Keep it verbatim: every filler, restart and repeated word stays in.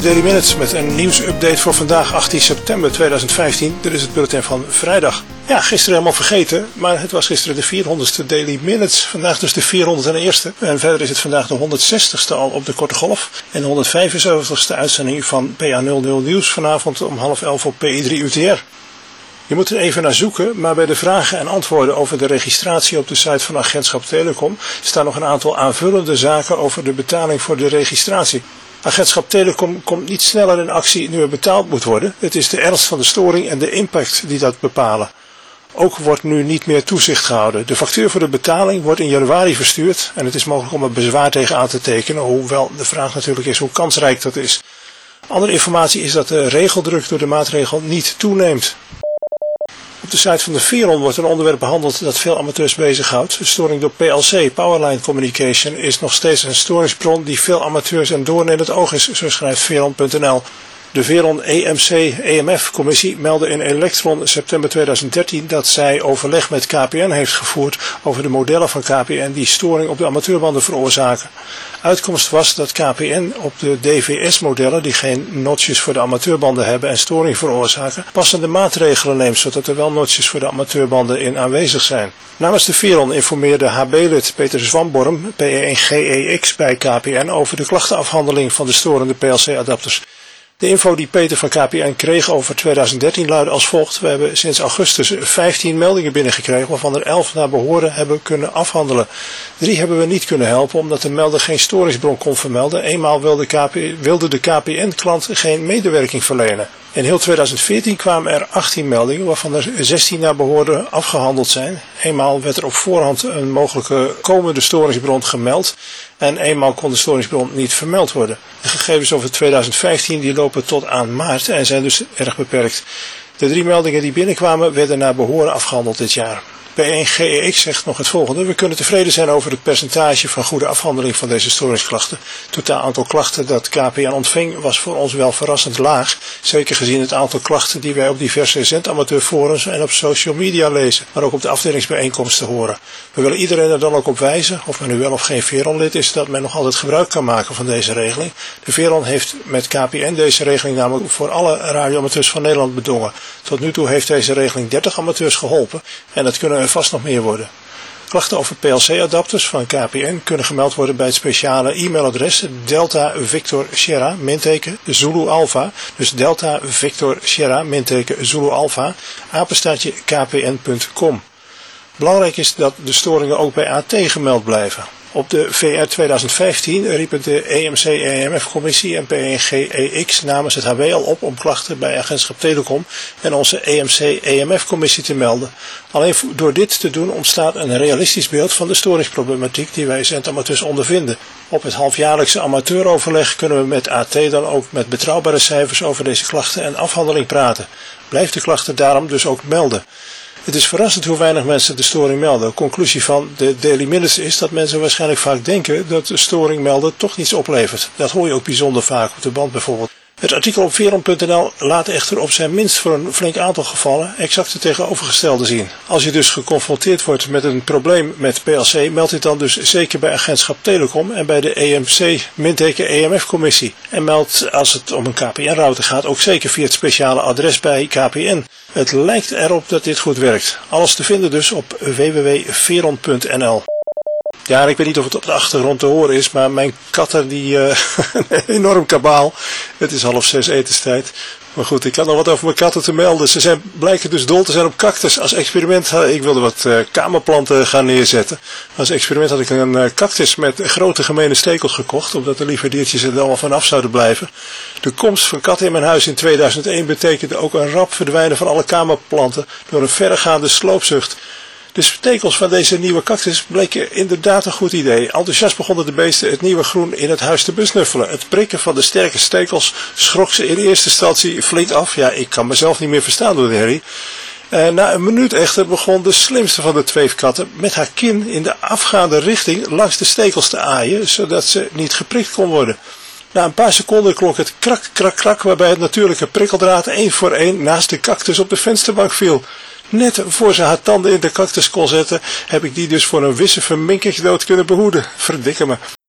Daily Minutes met een nieuwsupdate voor vandaag achttien september tweeduizend vijftien. Dit is het bulletin van vrijdag. Ja, gisteren helemaal vergeten, maar het was gisteren de vierhonderdste Daily Minutes. Vandaag dus de vierhonderdste. En verder is het vandaag de honderdzestigste al op de korte golf. En de honderdvijfenzeventigste uitzending van P A nul nul Nieuws vanavond om half elf op P I drie U T R. Je moet er even naar zoeken, maar bij de vragen en antwoorden over de registratie op de site van Agentschap Telecom staan nog een aantal aanvullende zaken over de betaling voor de registratie. Agentschap Telecom komt niet sneller in actie nu er betaald moet worden. Het is de ernst van de storing en de impact die dat bepalen. Ook wordt nu niet meer toezicht gehouden. De factuur voor de betaling wordt in januari verstuurd en het is mogelijk om er bezwaar tegen aan te tekenen, hoewel de vraag natuurlijk is hoe kansrijk dat is. Andere informatie is dat de regeldruk door de maatregel niet toeneemt. Op de site van de Veron wordt een onderwerp behandeld dat veel amateurs bezighoudt. De storing door P L C, Powerline Communication, is nog steeds een storingsbron die veel amateurs een doorn in het oog is, zo schrijft Veron punt n l. De Veron E M C E M F commissie meldde in Electron september tweeduizend dertien dat zij overleg met K P N heeft gevoerd over de modellen van K P N die storing op de amateurbanden veroorzaken. Uitkomst was dat K P N op de D V S-modellen, die geen notches voor de amateurbanden hebben en storing veroorzaken, passende maatregelen neemt, zodat er wel notches voor de amateurbanden in aanwezig zijn. Namens de Veron informeerde H B-lid Peter Zwamborm, P E N G E X bij K P N, over de klachtenafhandeling van de storende P L C-adapters. De info die Peter van K P N kreeg over tweeduizend dertien luidde als volgt. We hebben sinds augustus vijftien meldingen binnengekregen, waarvan er elf naar behoren hebben kunnen afhandelen. Drie hebben we niet kunnen helpen, omdat de melder geen storingsbron kon vermelden. Eenmaal wilde, K P, wilde de K P N-klant geen medewerking verlenen. In heel tweeduizend veertien kwamen er achttien meldingen, waarvan er zestien naar behoren afgehandeld zijn. Eenmaal werd er op voorhand een mogelijke komende storingsbron gemeld en eenmaal kon de storingsbron niet vermeld worden. De gegevens over tweeduizend vijftien die lopen tot aan maart en zijn dus erg beperkt. De drie meldingen die binnenkwamen werden naar behoren afgehandeld dit jaar. P E N G E X zegt nog het volgende. We kunnen tevreden zijn over het percentage van goede afhandeling van deze storingsklachten. Het totaal aantal klachten dat K P N ontving was voor ons wel verrassend laag. Zeker gezien het aantal klachten die wij op diverse zendamateurforums en op social media lezen. Maar ook op de afdelingsbijeenkomsten horen. We willen iedereen er dan ook op wijzen, of men nu wel of geen Veron-lid is, dat men nog altijd gebruik kan maken van deze regeling. De Veron heeft met K P N deze regeling namelijk voor alle radioamateurs van Nederland bedongen. Tot nu toe heeft deze regeling dertig amateurs geholpen en dat kunnen er vast nog meer worden. Klachten over P L C-adapters van K P N kunnen gemeld worden bij het speciale e-mailadres Delta Victor Sierra minteken Zulu Alpha, dus Delta Victor Sierra minteken Zulu Alpha, apenstaartje k p n punt com. Belangrijk is dat de storingen ook bij A T gemeld blijven. Op de V R tweeduizend vijftien riepen de E M C E M F-commissie en P E N G E X namens het H W al op om klachten bij Agentschap Telecom en onze E M C E M F-commissie te melden. Alleen door dit te doen ontstaat een realistisch beeld van de storingsproblematiek die wij zendamateurs ondervinden. Op het halfjaarlijkse amateuroverleg kunnen we met A T dan ook met betrouwbare cijfers over deze klachten en afhandeling praten. Blijf de klachten daarom dus ook melden. Het is verrassend hoe weinig mensen de storing melden. Conclusie van de Daily Minutes is dat mensen waarschijnlijk vaak denken dat de storing melden toch niets oplevert. Dat hoor je ook bijzonder vaak op de band bijvoorbeeld. Het artikel op Veron punt n l laat echter op zijn minst voor een flink aantal gevallen exact het tegenovergestelde zien. Als je dus geconfronteerd wordt met een probleem met P L C, meld dit dan dus zeker bij Agentschap Telecom en bij de E M C-E M F-commissie. En meld als het om een K P N-router gaat ook zeker via het speciale adres bij K P N. Het lijkt erop dat dit goed werkt. Alles te vinden dus op w w w punt veron punt n l. Ja, ik weet niet of het op de achtergrond te horen is, maar mijn katten die uh, een enorm kabaal. Het is half zes etenstijd. Maar goed, ik had nog wat over mijn katten te melden. Ze zijn, blijken dus dol te zijn op cactus. Als experiment, ik wilde wat uh, kamerplanten gaan neerzetten. Als experiment had ik een uh, cactus met grote gemene stekels gekocht, omdat de lieve diertjes er allemaal vanaf zouden blijven. De komst van katten in mijn huis in tweeduizend één betekende ook een rap verdwijnen van alle kamerplanten door een verregaande sloopzucht. De stekels van deze nieuwe cactus bleken inderdaad een goed idee. Enthousiast begonnen de beesten het nieuwe groen in het huis te besnuffelen. Het prikken van de sterke stekels schrok ze in eerste instantie flink af. Ja, ik kan mezelf niet meer verstaan door de herrie. Uh, na een minuut echter begon de slimste van de tweefkatten met haar kin in de afgaande richting langs de stekels te aaien, zodat ze niet geprikt kon worden. Na een paar seconden klonk het krak, krak, krak, waarbij het natuurlijke prikkeldraad één voor één naast de cactus op de vensterbank viel. Net voor ze haar tanden in de cactus kon zetten, heb ik die dus voor een wisse verminkingsdood kunnen behoeden. Verdikke me.